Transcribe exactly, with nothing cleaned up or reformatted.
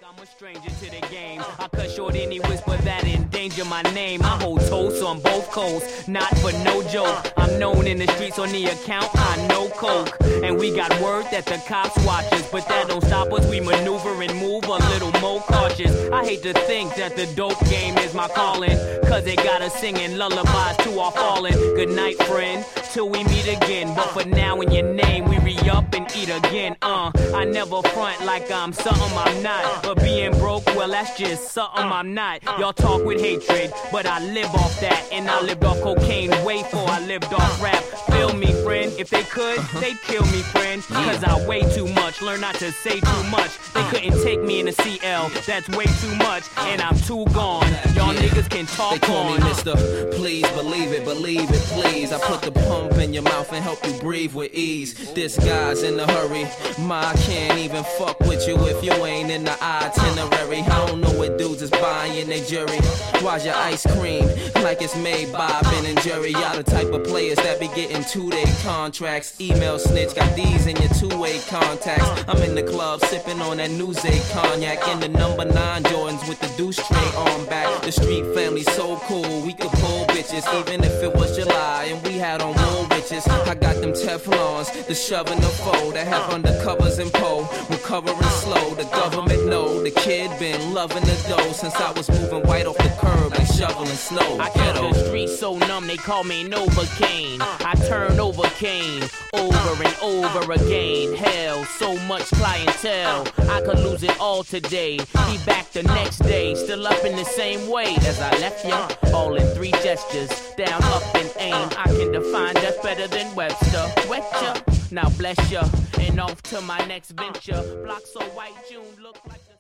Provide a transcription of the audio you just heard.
I'm a stranger to the game. I cut short any whisper that endanger my name. I hold toast on both coasts, not for no joke. I'm known in the streets on the account, I know coke. And we got word that the cops watch us, but that don't stop us. We maneuver and move a little more cautious. I hate to think that the dope game is my calling, cause it got us singing lullabies to our fallen. Good night, friend, till we meet again. But for now, in your name, we re-up and eat again. Uh, I never front like I'm something I'm not, but being broke, well, that's just something I'm not. Y'all talk with hatred, but I live off that. And I lived off cocaine way before I lived off rap. Feel me, friend, if they could, they'd kill me, friend. Cause I weigh too much, learn not to say too much. They couldn't take me in a C L, that's way too much. And I'm too gone, y'all niggas can talk on. They call me Mister Please believe it, believe it, please. I put the pump in your mouth and help you breathe with ease. This guy's in a hurry, ma, I can't even fuck with you if you ain't in the itinerary. I don't know what dudes is buying their jury. Why's your ice cream like it's made by Ben and Jerry? Y'all the type of players that be getting two-day contracts. Email snitch, got these in your two-way contacts. I'm in the club sipping on that Nuzay cognac in the number nine Jordans with the deuce tray on back. The street family so cool, we could pull bitches even if it was July and we had on wool riches. I got them Teflons, the shove and the fold. I have undercovers and pole, recovering slow. The government know the kid been loving the dough since I was moving white off the curb and shoveling snow. I kept the streets so numb, they call me Novocaine. I turn over cane, over and over again. Hell, so much clientele, I could lose it all today. Be back the next day, still up in the same way as I left ya. All in three gestures, down, up, and aim. I can define death better than Webster. Wet ya, now bless ya, and off to my next venture. Block so white, June look like